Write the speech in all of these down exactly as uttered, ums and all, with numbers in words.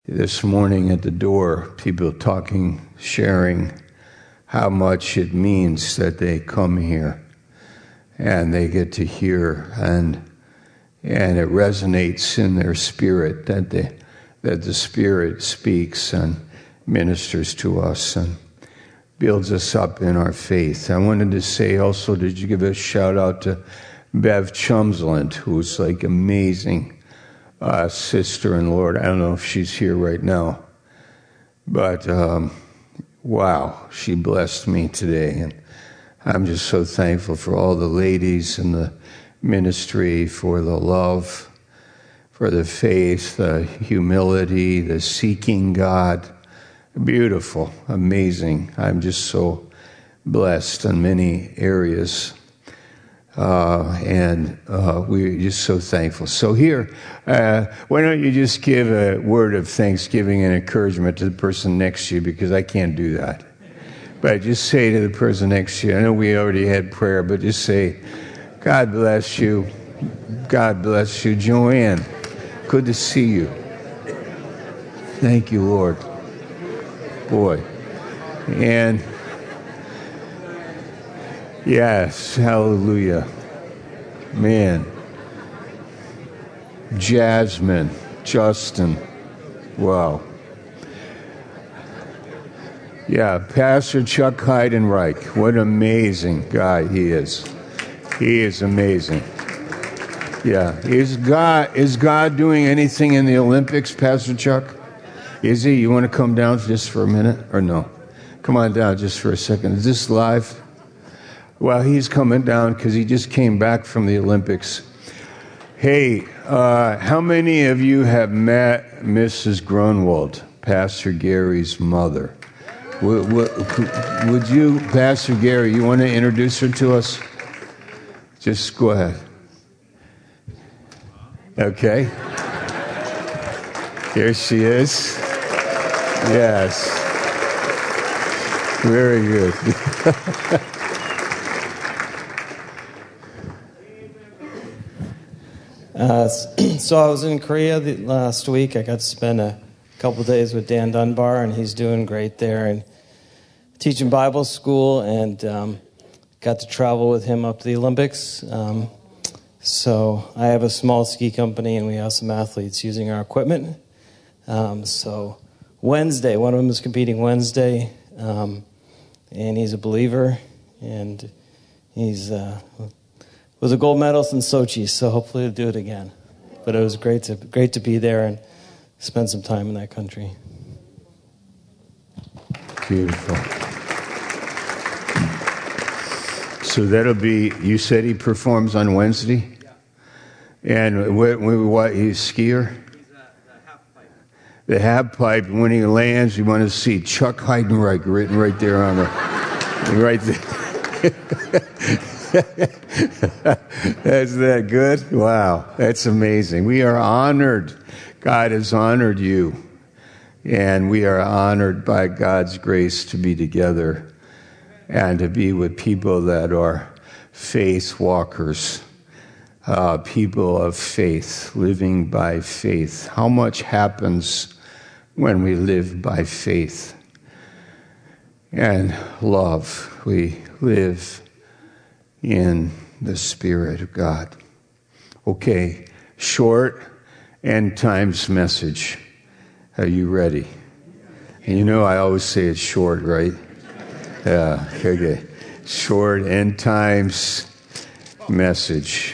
This morning at the door, people talking, sharing how much it means that they come here and they get to hear, and and it resonates in their spirit that the that the Spirit speaks and ministers to us and builds us up in our faith. I wanted to say also, did you give a shout out to Bev Chumsland, who's like amazing. Uh, sister in the Lord. I don't know if she's here right now, but um, wow, she blessed me today, and I'm just so thankful for all the ladies in the ministry, for the love, for the faith, the humility, the seeking God. Beautiful, amazing. I'm just so blessed in many areas. Uh, and uh, we're just so thankful. So here, uh, why don't you just give a word of thanksgiving and encouragement to the person next to you, because I can't do that. But just say to the person next to you, I know we already had prayer, but just say, God bless you. God bless you. Joanne, good to see you. Thank you, Lord. Boy. And yes, hallelujah. Man. Jasmine, Justin, wow. Yeah, Pastor Chuck Heidenreich, what an amazing guy he is. He is amazing. Yeah, is God, is God doing anything in the Olympics, Pastor Chuck? Is he? You want to come down just for a minute, or no? Come on down just for a second. Is this live? Well, he's coming down because he just came back from the Olympics. Hey, uh, how many of you have met Missus Grunwald, Pastor Gary's mother? Would, would, would you, Pastor Gary, you want to introduce her to us? Just go ahead. Okay. Here she is. Yes. Very good. Uh, so I was in Korea the, last week. I got to spend a couple days with Dan Dunbar, and he's doing great there and teaching Bible school, and um, got to travel with him up to the Olympics. Um, so I have a small ski company, and we have some athletes using our equipment. Um, so Wednesday, one of them is competing Wednesday, um, and he's a believer, and he's... Uh, was a gold medalist in Sochi, so hopefully we'll do it again. But it was great to great to be there and spend some time in that country. Beautiful. So that'll be, you said he performs on Wednesday? Yeah. And what, what, he's a skier? He's a, the half pipe. The half pipe, when he lands, you want to see Chuck Heidenreich written right there on the, right there. That's that good? Wow, that's amazing. We are honored. God has honored you. And we are honored by God's grace to be together and to be with people that are faith walkers, uh, people of faith, living by faith. How much happens when we live by faith and love? We live in the Spirit of God. Okay, short end times message. Are you ready? And you know I always say it's short, right? Yeah, okay. Short end times message.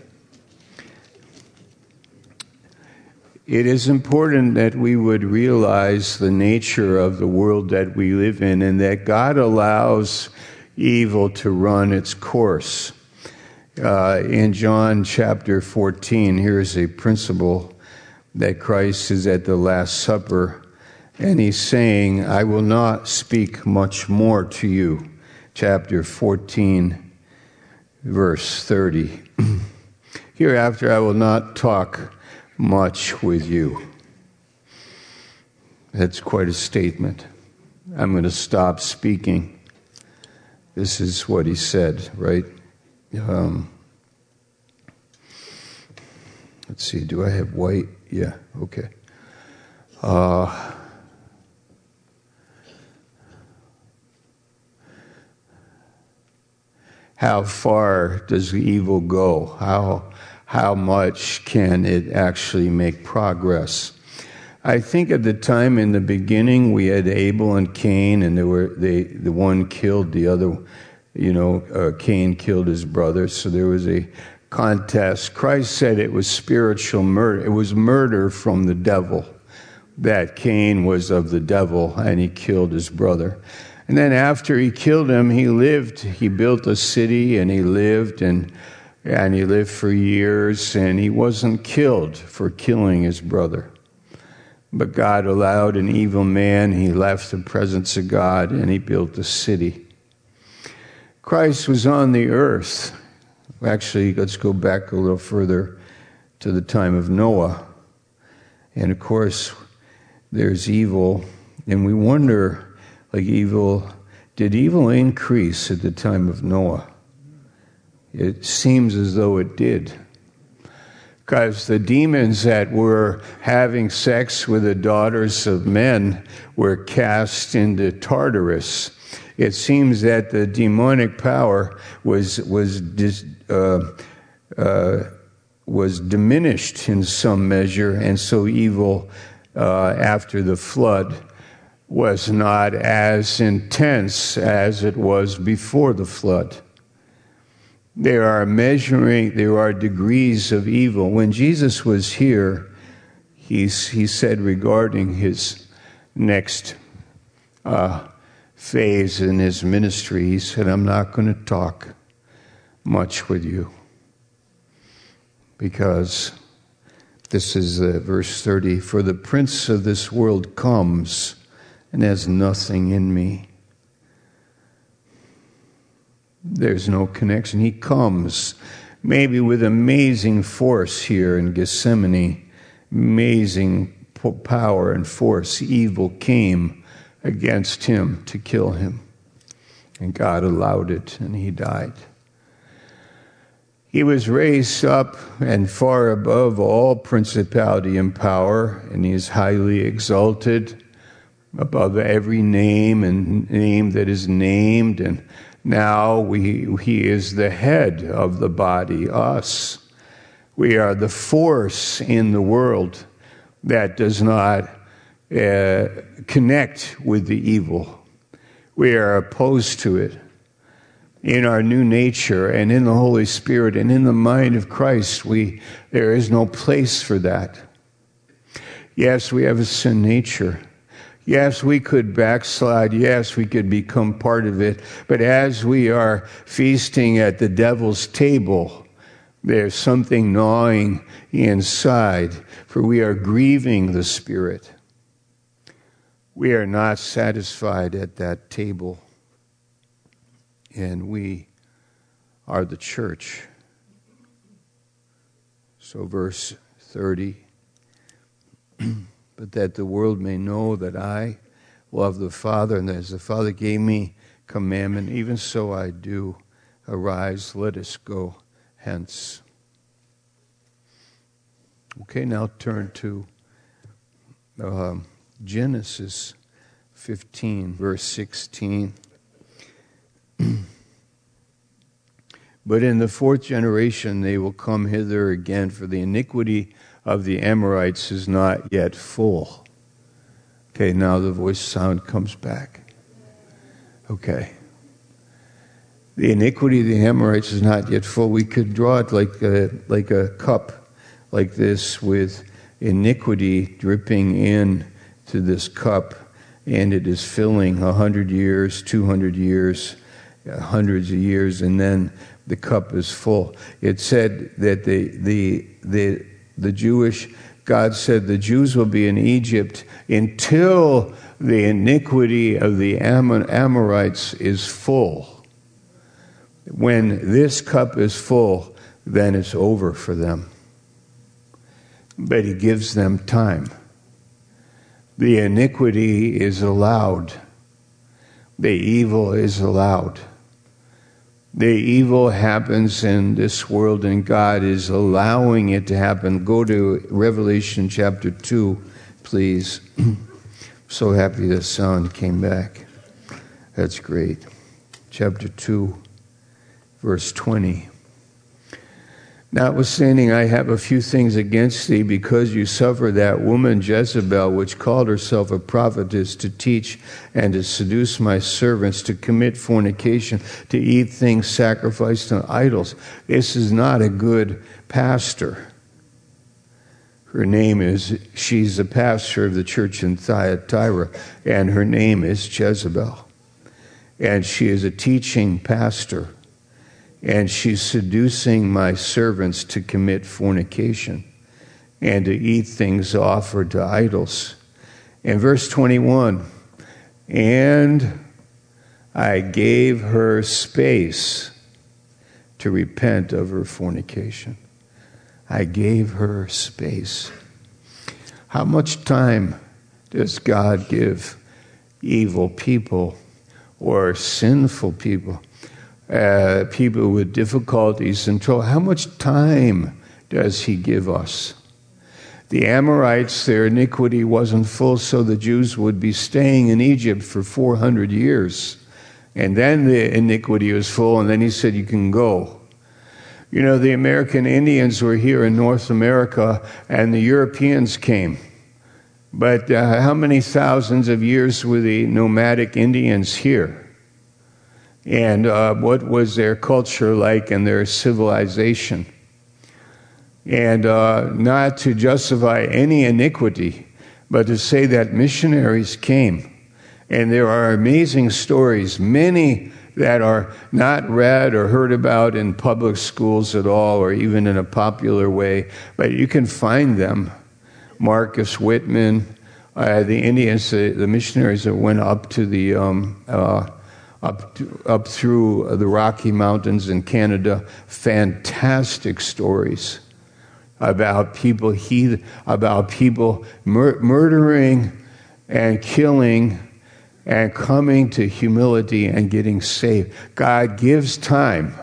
It is important that we would realize the nature of the world that we live in, and that God allows evil to run its course. Uh, in John chapter fourteen, here's a principle that Christ is at the Last Supper, and he's saying, I will not speak much more to you. Chapter fourteen, verse thirty. Hereafter I will not talk much with you. That's quite a statement. I'm going to stop speaking. This is what he said, right? Um, let's see, do I have white? Yeah, okay. Uh, how far does evil go? How how much can it actually make progress? I think at the time in the beginning we had Abel and Cain, and they were they the one killed the other. You know, uh, Cain killed his brother, so there was a contest. Christ said it was spiritual murder. It was murder from the devil, that Cain was of the devil and he killed his brother. And then after he killed him, he lived. He built a city and he lived and and he lived for years, and he wasn't killed for killing his brother. But God allowed an evil man. He left the presence of God and he built a city. Christ was on the earth. Actually, let's go back a little further to the time of Noah. And of course, there's evil. And we wonder, like evil, did evil increase at the time of Noah? It seems as though it did. Because the demons that were having sex with the daughters of men were cast into Tartarus. It seems that the demonic power was was uh, uh, was diminished in some measure, and so evil uh, after the flood was not as intense as it was before the flood. There are measuring, there are degrees of evil. When Jesus was here, he he said regarding his next Uh, phase in his ministry, he said, I'm not going to talk much with you, because this is uh, verse thirty, for the prince of this world comes and has nothing in me. There's no connection. He comes maybe with amazing force here in Gethsemane, amazing power and force. Evil came against him to kill him. And God allowed it, and he died. He was raised up and far above all principality and power, and he is highly exalted above every name and name that is named. And now we, he is the head of the body, us. We are the force in the world that does not Uh, connect with the evil. We are opposed to it. In our new nature and in the Holy Spirit and in the mind of Christ, we there is no place for that. Yes, we have a sin nature. Yes, we could backslide. Yes, we could become part of it. But as we are feasting at the devil's table, there's something gnawing inside, for we are grieving the Spirit. We are not satisfied at that table, and we are the church. So verse thirty, but that the world may know that I love the Father, and as the Father gave me commandment, even so I do. Arise, let us go hence. Okay, now turn to Um, Genesis fifteen, verse sixteen. But in the fourth generation they will come hither again, for the iniquity of the Amorites is not yet full. Okay, now the voice sound comes back. Okay. The iniquity of the Amorites is not yet full. We could draw it like a, like a cup, like this, with iniquity dripping in to this cup, and it is filling a hundred years, two hundred years, hundreds of years, and then the cup is full. It said that the the the the Jewish God said the Jews will be in Egypt until the iniquity of the Amor- Amorites is full. When this cup is full, then it's over for them. But he gives them time. The iniquity is allowed. The evil is allowed. The evil happens in this world, and God is allowing it to happen. Go to Revelation chapter two, please. So happy the sound came back. That's great. Chapter two, verse twenty. Notwithstanding, I have a few things against thee, because you suffer that woman Jezebel, which called herself a prophetess, to teach and to seduce my servants to commit fornication, to eat things sacrificed to idols. This is not a good pastor. Her name is, she's the pastor of the church in Thyatira, and her name is Jezebel. And she is a teaching pastor. And she's seducing my servants to commit fornication and to eat things offered to idols. In verse twenty-one, and I gave her space to repent of her fornication. I gave her space. How much time does God give evil people or sinful people? Uh, people with difficulties and trouble. How much time does he give us? The Amorites, their iniquity wasn't full, so the Jews would be staying in Egypt for four hundred years. And then the iniquity was full, and then he said, you can go. You know, the American Indians were here in North America, and the Europeans came. But uh, how many thousands of years were the nomadic Indians here? And uh, what was their culture like and their civilization? And uh, not to justify any iniquity, but to say that missionaries came. And there are amazing stories, many that are not read or heard about in public schools at all, or even in a popular way, but you can find them. Marcus Whitman, uh, the Indians, the, the missionaries that went up to the um, uh, Up, to, up through the Rocky Mountains in Canada, fantastic stories about people he, about people mur- murdering and killing and coming to humility and getting saved. God gives time.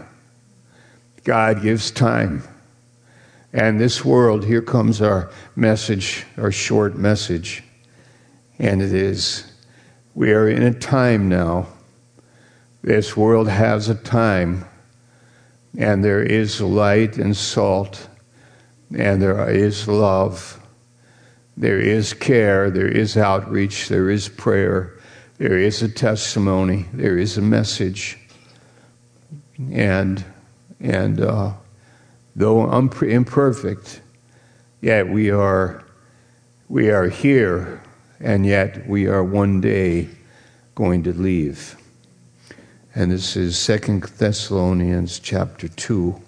God gives time. And this world, here comes our message, our short message, and it is, we are in a time now. This world has a time, and there is light and salt, and there is love, there is care, there is outreach, there is prayer, there is a testimony, there is a message. And and uh, though unpre- imperfect, yet we are we are here, and yet we are one day going to leave. And this is Second Thessalonians chapter two.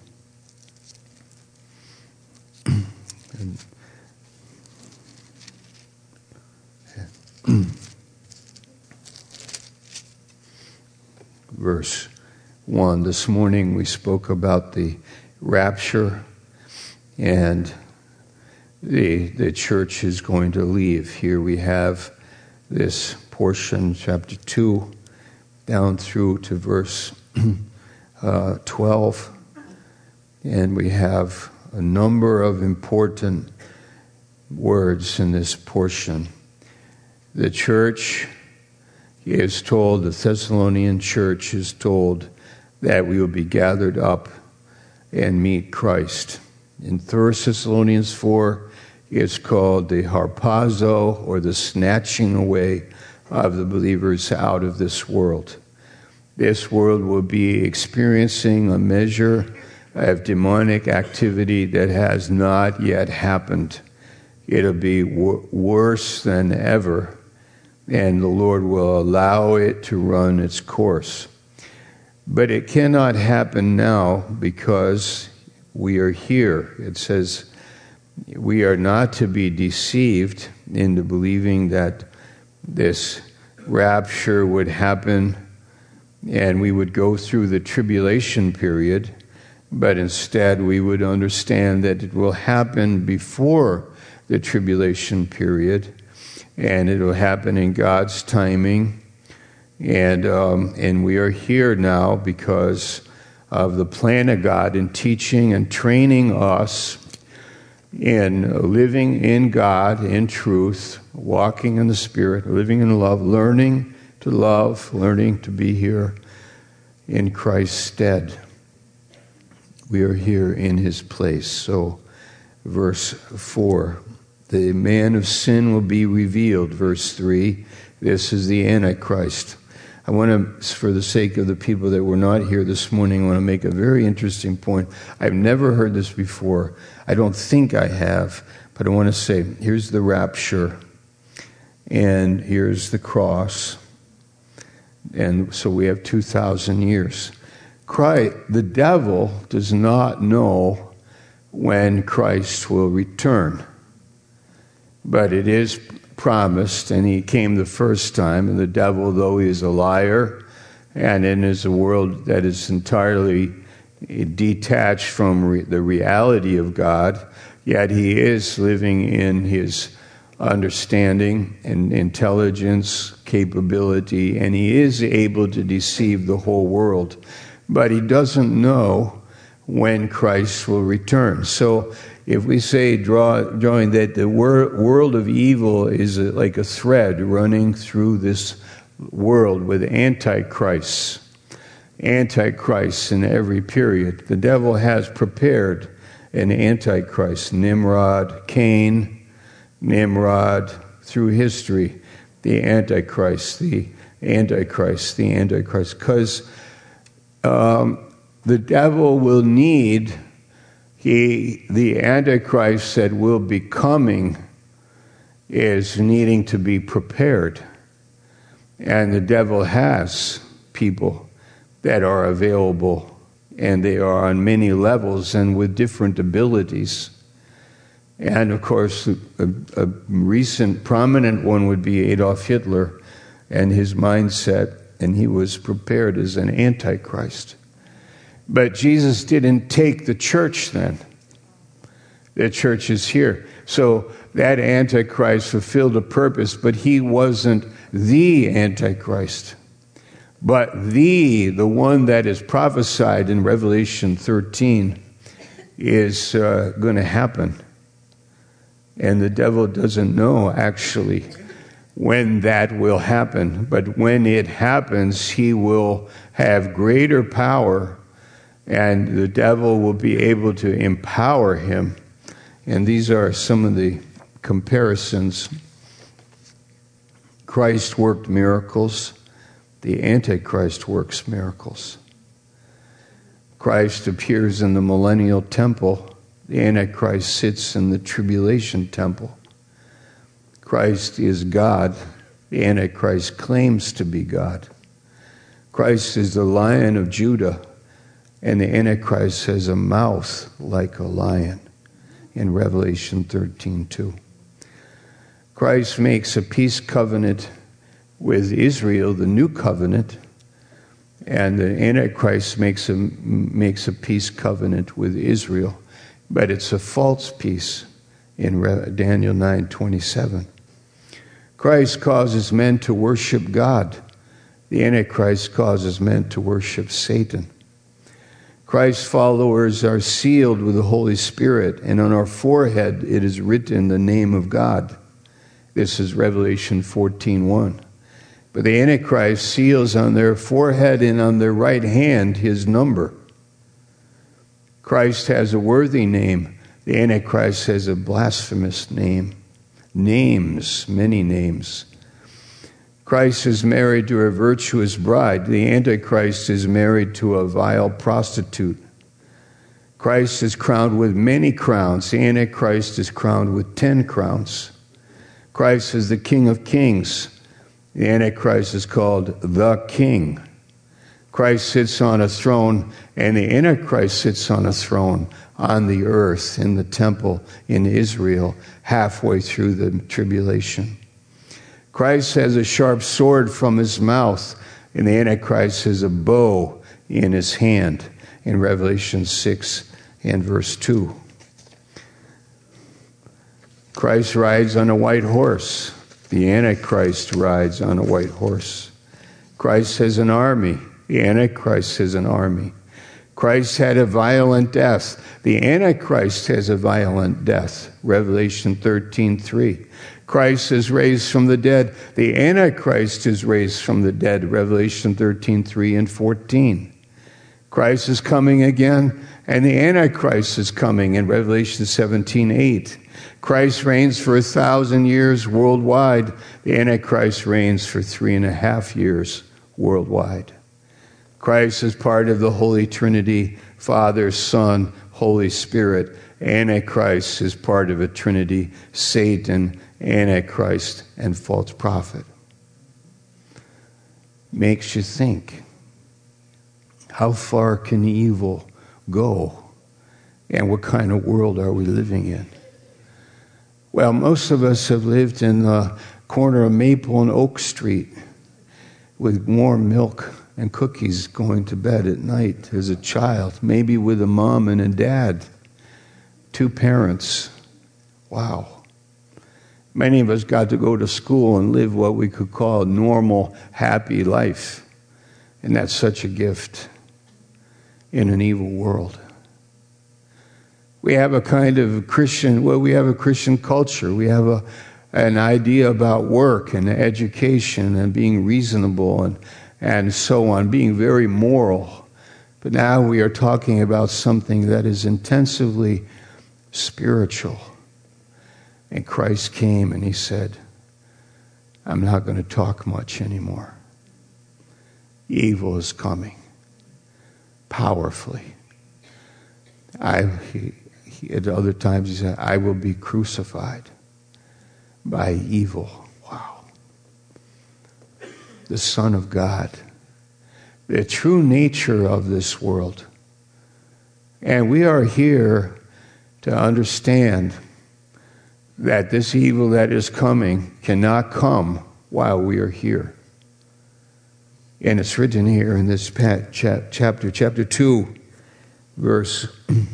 Verse one. This morning we spoke about the rapture, and the the church is going to leave. Here we have this portion, chapter two, down through to verse uh, twelve, and we have a number of important words in this portion. The church is told, the Thessalonian church is told, that we will be gathered up and meet Christ. In First Thessalonians four, it's called the harpazo, or the snatching away of the believers out of this world. This world will be experiencing a measure of demonic activity that has not yet happened. It'll be w- worse than ever, and the Lord will allow it to run its course. But it cannot happen now because we are here. It says we are not to be deceived into believing that this rapture would happen and we would go through the tribulation period, but instead we would understand that it will happen before the tribulation period, and it will happen in God's timing. And um, and we are here now because of the plan of God in teaching and training us in living in God, in truth, walking in the Spirit, living in love, learning to love, learning to be here in Christ's stead. We are here in his place. So, verse four, the man of sin will be revealed. Verse three, this is the Antichrist. I want to, for the sake of the people that were not here this morning, I want to make a very interesting point. I've never heard this before. I don't think I have, but I want to say, here's the rapture, and here's the cross, and so we have two thousand years. Christ, the devil does not know when Christ will return, but it is promised, and he came the first time, and the devil, though he is a liar, and in is a world that is entirely detached from re- the reality of God, yet he is living in his understanding and intelligence, capability, and he is able to deceive the whole world. But he doesn't know when Christ will return. So if we say, draw, drawing that the wor- world of evil is a, like a thread running through this world with antichrists, antichrists in every period. The devil has prepared an antichrist, Nimrod, Cain, Nimrod, through history, the antichrist, the antichrist, the antichrist, because um, the devil will need, he, the antichrist that will be coming is needing to be prepared. And the devil has people that are available, and they are on many levels and with different abilities. And of course, a, a recent prominent one would be Adolf Hitler and his mindset, and he was prepared as an antichrist. But Jesus didn't take the church then. The church is here. So that antichrist fulfilled a purpose, but he wasn't the antichrist. But the, the one that is prophesied in Revelation thirteen is uh, going to happen. And the devil doesn't know actually when that will happen. But when it happens, he will have greater power, and the devil will be able to empower him. And these are some of the comparisons. Christ worked miracles. The Antichrist works miracles. Christ appears in the millennial temple. The Antichrist sits in the tribulation temple. Christ is God. The Antichrist claims to be God. Christ is the Lion of Judah, and the Antichrist has a mouth like a lion in Revelation thirteen two. Christ makes a peace covenant with Israel, the new covenant, and the Antichrist makes a, makes a peace covenant with Israel, but it's a false peace in Daniel nine twenty-seven. Christ causes men to worship God. The Antichrist causes men to worship Satan. Christ's followers are sealed with the Holy Spirit, and on our forehead it is written the name of God. This is Revelation fourteen one. But the Antichrist seals on their forehead and on their right hand his number. Christ has a worthy name. The Antichrist has a blasphemous name. Names, many names. Christ is married to a virtuous bride. The Antichrist is married to a vile prostitute. Christ is crowned with many crowns. The Antichrist is crowned with ten crowns. Christ is the King of Kings. The Antichrist is called the King. Christ sits on a throne, and the Antichrist sits on a throne on the earth, in the temple in Israel, halfway through the tribulation. Christ has a sharp sword from his mouth, and the Antichrist has a bow in his hand in Revelation six and verse two. Christ rides on a white horse. The Antichrist rides on a white horse. Christ has an army. The Antichrist has an army. Christ had a violent death. The Antichrist has a violent death. Revelation thirteen three. Christ is raised from the dead. The Antichrist is raised from the dead. Revelation thirteen three and fourteen. Christ is coming again, and the Antichrist is coming in Revelation seventeen eight. Christ reigns for a thousand years worldwide. The Antichrist reigns for three and a half years worldwide. Christ is part of the Holy Trinity, Father, Son, Holy Spirit. Antichrist is part of a Trinity, Satan, Antichrist, and false prophet. Makes you think, how far can evil go? And what kind of world are we living in? Well, most of us have lived in the corner of Maple and Oak Street with warm milk and cookies going to bed at night as a child, maybe with a mom and a dad, two parents. Wow. Many of us got to go to school and live what we could call a normal, happy life. And that's such a gift in an evil world. We have a kind of Christian, well, we have a Christian culture. We have a, an idea about work and education and being reasonable and, and so on, being very moral. But now we are talking about something that is intensively spiritual. And Christ came and he said, I'm not going to talk much anymore. Evil is coming powerfully. I, he, he, at other times he said, I will be crucified by evil. Wow. The Son of God. The true nature of this world. And we are here to understand that this evil that is coming cannot come while we are here. And it's written here in this chapter, chapter two, verse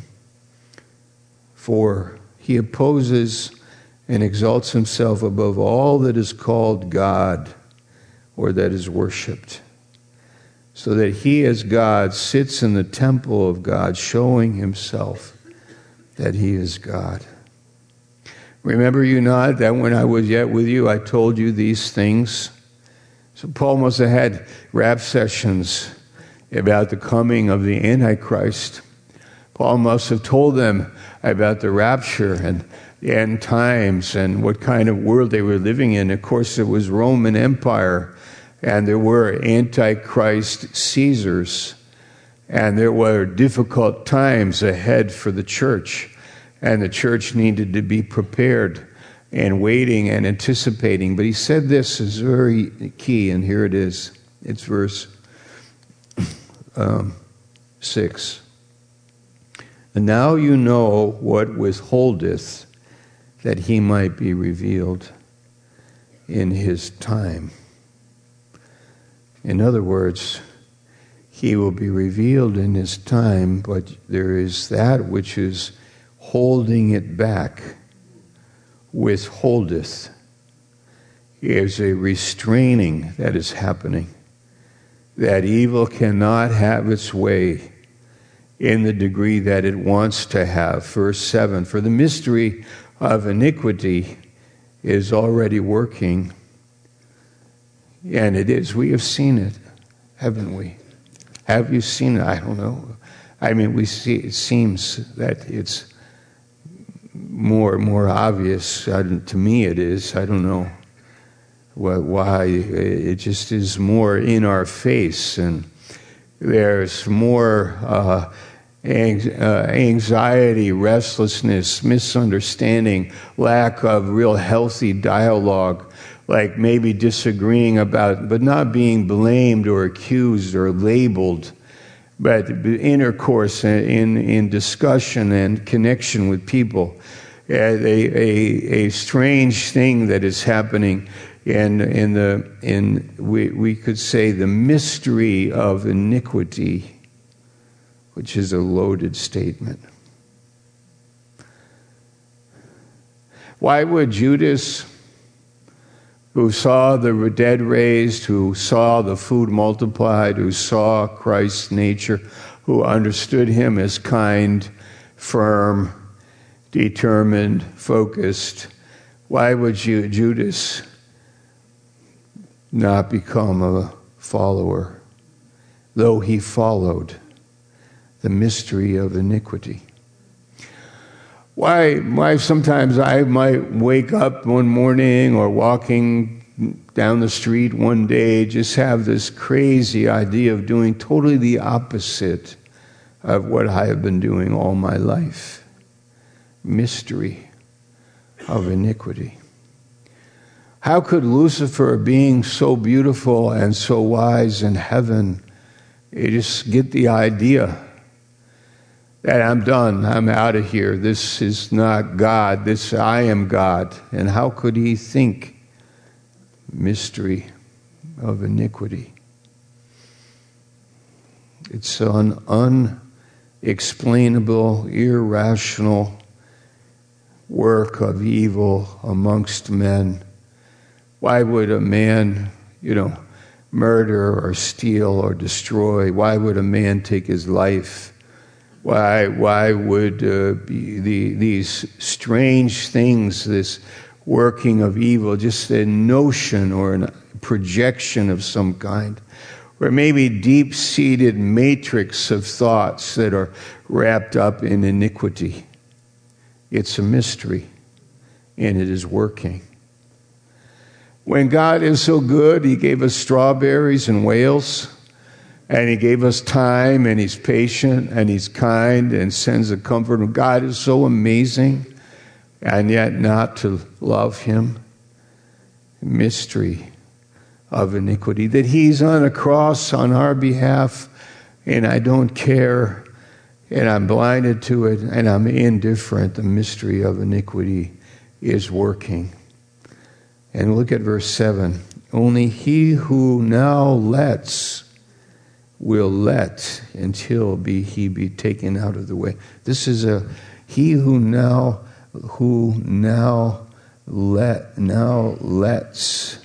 four. He opposes and exalts himself above all that is called God or that is worshipped, so that he as God sits in the temple of God, showing himself that he is God. Remember you not that when I was yet with you, I told you these things? So Paul must have had rap sessions about the coming of the Antichrist. Paul must have told them about the rapture and the end times and what kind of world they were living in. Of course, it was Roman Empire, and there were Antichrist Caesars, and there were difficult times ahead for the church. And the church needed to be prepared and waiting and anticipating. But he said this is very key, and here it is. It's verse um, six. And now you know what withholdeth, that he might be revealed in his time. In other words, he will be revealed in his time, but there is that which is holding it back, withholdeth. There's a restraining that is happening, that evil cannot have its way in the degree that it wants to have. Verse seven, for the mystery of iniquity is already working, and it is. We have seen it, haven't we? Have you seen it? I don't know. I mean, we see. It seems that it's more more obvious. I don't, to me it is. I don't know why. It just is more in our face, and there's more uh, anxiety, restlessness, misunderstanding, lack of real healthy dialogue, like maybe disagreeing about, but not being blamed or accused or labeled, but intercourse in, in discussion and connection with people. A, a, a strange thing that is happening in, in the, in, we, we could say the mystery of iniquity, which is a loaded statement. Why would Judas, who saw the dead raised, who saw the food multiplied, who saw Christ's nature, who understood him as kind, firm, determined, focused, why would you, Judas not become a follower, though he followed the mystery of iniquity? Why, why sometimes I might wake up one morning or walking down the street one day, just have this crazy idea of doing totally the opposite of what I have been doing all my life. Mystery of iniquity. How could Lucifer, being so beautiful and so wise in heaven, you just get the idea that I'm done, I'm out of here, this is not God, this I am God? And how could he think? Mystery of iniquity. It's an unexplainable, irrational work of evil amongst men. Why would a man, you know, murder or steal or destroy? Why would a man take his life? Why, why would uh, be the, these strange things, this working of evil, just a notion or a projection of some kind, or maybe deep-seated matrix of thoughts that are wrapped up in iniquity? It's a mystery, and it is working. When God is so good, he gave us strawberries and whales, and he gave us time, and he's patient, and he's kind, and sends the comfort. God is so amazing, and yet not to love him. Mystery of iniquity. That he's on a cross on our behalf, and I don't care, and I'm blinded to it, and I'm indifferent. The mystery of iniquity is working. And look at verse seven. Only he who now lets will let until be he be taken out of the way. This is a he who now who now let now lets.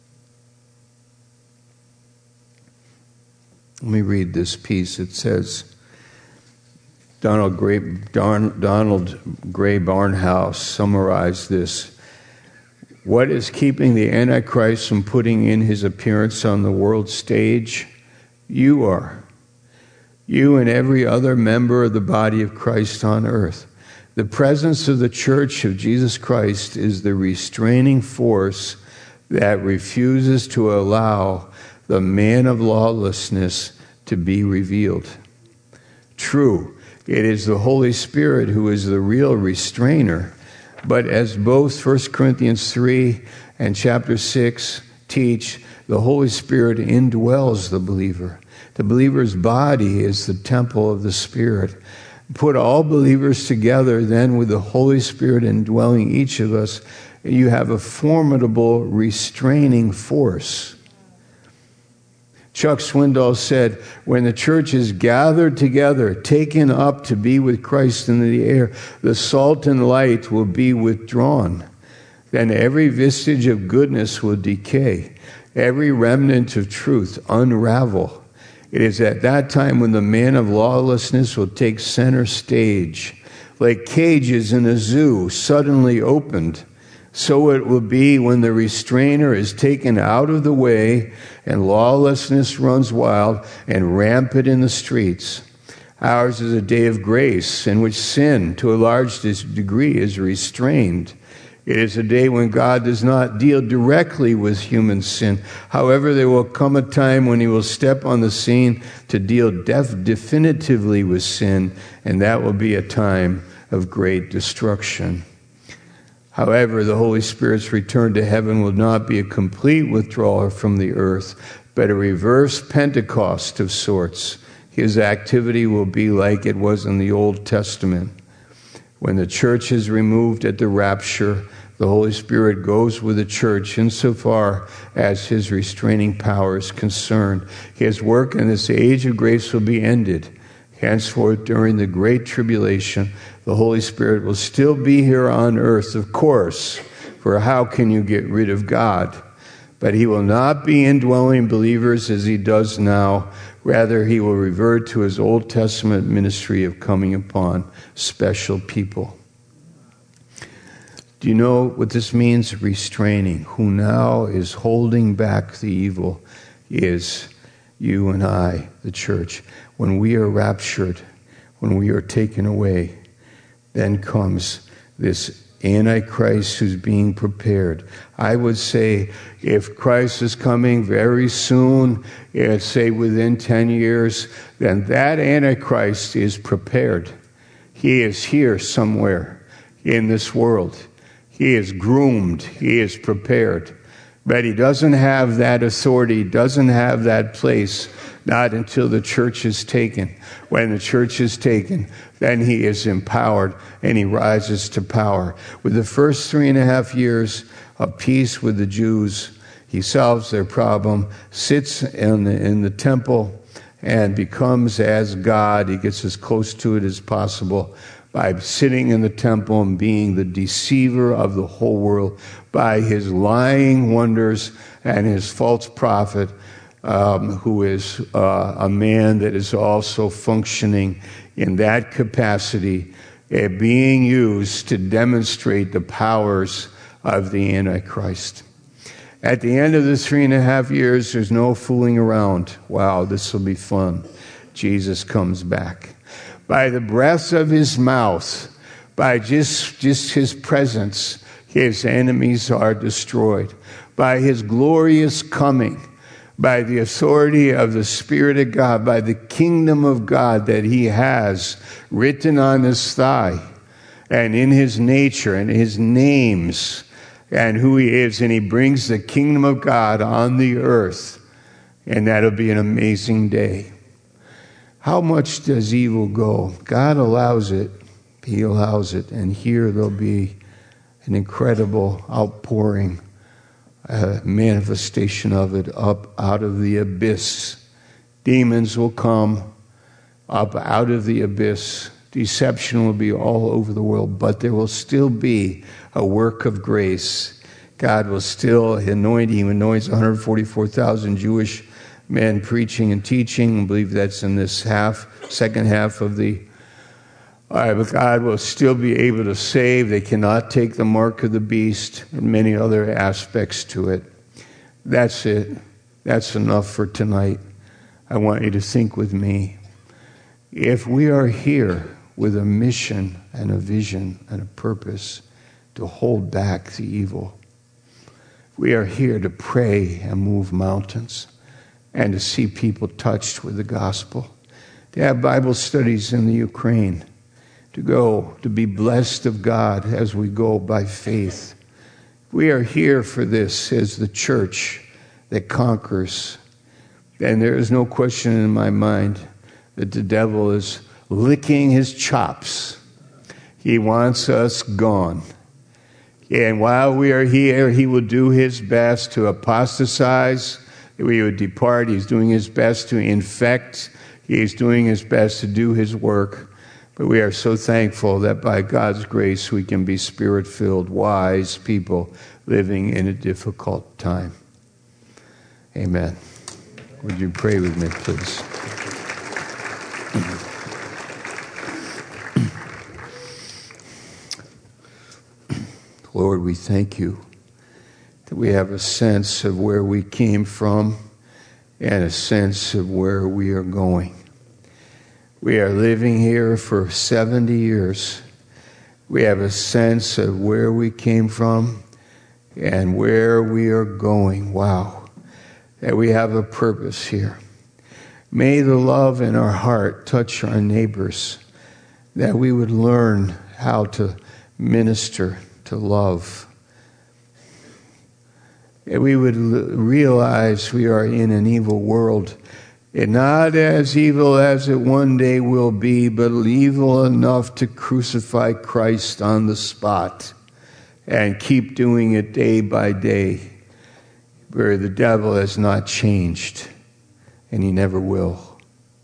Let me read this piece. It says, Donald Gray, Don, Donald Gray Barnhouse summarized this. What is keeping the Antichrist from putting in his appearance on the world stage? You are. You and every other member of the body of Christ on earth. The presence of the Church of Jesus Christ is the restraining force that refuses to allow the man of lawlessness to be revealed. True, it is the Holy Spirit who is the real restrainer, but as both First Corinthians three and chapter six teach, the Holy Spirit indwells the believer. The believer's body is the temple of the Spirit. Put all believers together then with the Holy Spirit indwelling each of us, you have a formidable restraining force. Chuck Swindoll said, when the church is gathered together, taken up to be with Christ in the air, the salt and light will be withdrawn. Then every vestige of goodness will decay, every remnant of truth unravel. It is at that time when the man of lawlessness will take center stage. Like cages in a zoo suddenly opened, so it will be when the restrainer is taken out of the way and lawlessness runs wild and rampant in the streets. Ours is a day of grace in which sin, to a large degree, is restrained. It is a day when God does not deal directly with human sin. However, there will come a time when he will step on the scene to deal def- definitively with sin, and that will be a time of great destruction. However, the Holy Spirit's return to heaven will not be a complete withdrawal from the earth, but a reverse Pentecost of sorts. His activity will be like it was in the Old Testament. When the church is removed at the rapture, the Holy Spirit goes with the church insofar as his restraining power is concerned. His work in this age of grace will be ended. Henceforth, during the great tribulation, the Holy Spirit will still be here on earth, of course, for how can you get rid of God? But he will not be indwelling believers as he does now. Rather, he will revert to his Old Testament ministry of coming upon special people. Do you know what this means? Restraining. Who now is holding back the evil is you and I, the church. When we are raptured, when we are taken away, then comes this Antichrist who's being prepared. I would say if Christ is coming very soon, say within ten years, then that Antichrist is prepared. He is here somewhere in this world. He is groomed. He is prepared. But he doesn't have that authority, doesn't have that place, not until the church is taken. When the church is taken, then he is empowered and he rises to power. With the first three and a half years of peace with the Jews, he solves their problem, sits in the, in the temple, and becomes as God. He gets as close to it as possible by sitting in the temple and being the deceiver of the whole world by his lying wonders and his false prophet, um, who is uh, a man that is also functioning in that capacity, uh, being used to demonstrate the powers of the Antichrist. At the end of the three and a half years, there's no fooling around. Wow, this will be fun. Jesus comes back. By the breath of his mouth, by just, just his presence, his enemies are destroyed. By his glorious coming, by the authority of the Spirit of God, by the kingdom of God that he has written on his thigh, and in his nature and his names, and who he is, and he brings the kingdom of God on the earth, and that'll be an amazing day. How much does evil go? God allows it. He allows it. And here there'll be an incredible outpouring, a manifestation of it up out of the abyss. Demons will come up out of the abyss. Deception will be all over the world, but there will still be a work of grace. God will still anoint. He anoints one hundred forty-four thousand Jewish men preaching and teaching. I believe that's in this half, second half of the. Uh, but God will still be able to save. They cannot take the mark of the beast and many other aspects to it. That's it. That's enough for tonight. I want you to think with me. If we are here with a mission and a vision and a purpose to hold back the evil, we are here to pray and move mountains, and to see people touched with the gospel, to have Bible studies in the Ukraine, to go, to be blessed of God as we go by faith. We are here for this as the church that conquers. And there is no question in my mind that the devil is licking his chops. He wants us gone. And while we are here, he will do his best to apostatize. We would depart. He's doing his best to infect. He's doing his best to do his work. But we are so thankful that by God's grace we can be spirit-filled, wise people living in a difficult time. Amen. Would you pray with me, please? Lord, we thank you that we have a sense of where we came from and a sense of where we are going. We are living here for seventy years. We have a sense of where we came from and where we are going. Wow. That we have a purpose here. May the love in our heart touch our neighbors, that we would learn how to minister, to love. That we would realize we are in an evil world, and not as evil as it one day will be, but evil enough to crucify Christ on the spot and keep doing it day by day, where the devil has not changed, and he never will.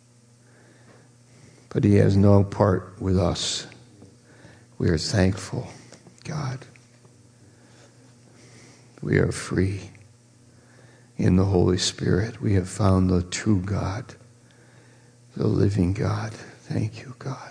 But he has no part with us. We are thankful, God. We are free. in the Holy Spirit. We have found the true God, the living God. Thank you, God.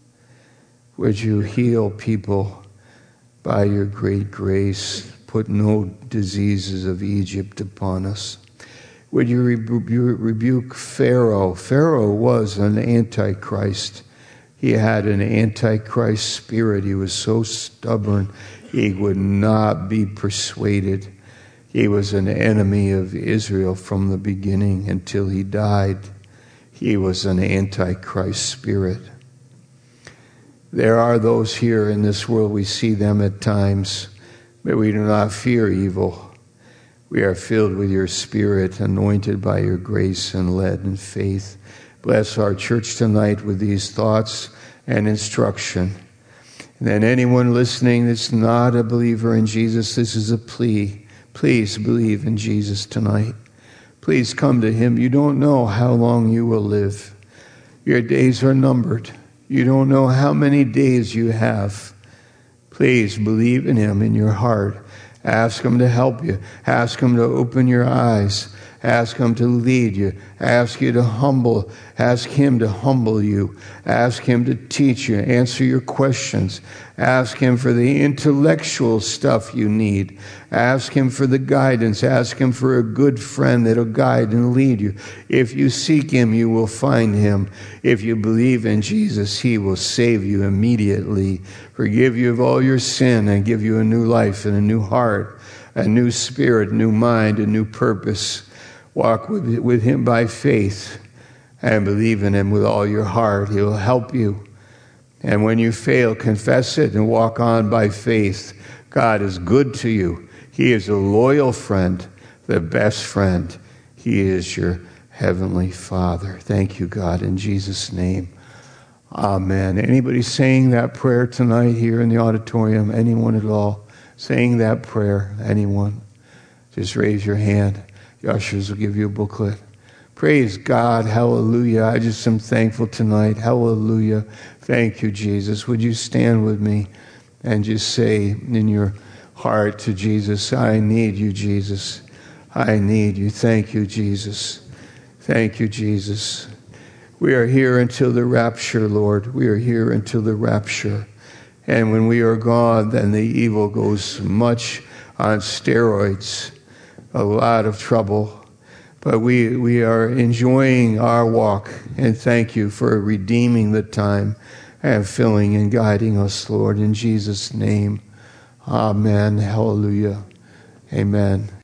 Would you heal people by your great grace? Put no diseases of Egypt upon us. Would you rebu- rebuke Pharaoh? Pharaoh was an antichrist. He had an antichrist spirit. He was so stubborn, he would not be persuaded. He was an enemy of Israel from the beginning until he died. He was an antichrist spirit. There are those here in this world, we see them at times, but we do not fear evil. We are filled with your Spirit, anointed by your grace and led in faith. Bless our church tonight with these thoughts and instruction. And then anyone listening that's not a believer in Jesus, this is a plea. Please believe in Jesus tonight. Please come to him. You don't know how long you will live. Your days are numbered. You don't know how many days you have. Please believe in him in your heart. Ask him to help you. Ask him to open your eyes. Ask him to lead you. Ask you to humble. Ask him to humble you. Ask him to teach you. Answer your questions. Ask him for the intellectual stuff you need. Ask him for the guidance. Ask him for a good friend that'll guide and lead you. If you seek him, you will find him. If you believe in Jesus, he will save you immediately, forgive you of all your sin, and give you a new life and a new heart, a new spirit, new mind, a new purpose. Walk with, with him by faith and believe in him with all your heart. He will help you. And when you fail, confess it and walk on by faith. God is good to you. He is a loyal friend, the best friend. He is your heavenly Father. Thank you, God, in Jesus' name. Amen. Anybody saying that prayer tonight here in the auditorium? Anyone at all saying that prayer? Anyone? Just raise your hand. The ushers will give you a booklet. Praise God. Hallelujah. I just am thankful tonight. Hallelujah. Thank you, Jesus. Would you stand with me and just say in your heart to Jesus, I need you, Jesus. I need you. Thank you, Jesus. Thank you, Jesus. We are here until the rapture, Lord. We are here until the rapture. And when we are gone, then the evil goes much on steroids. A lot of trouble. But we, we are enjoying our walk. And thank you for redeeming the time and filling and guiding us, Lord. In Jesus' name, amen. Hallelujah. Amen.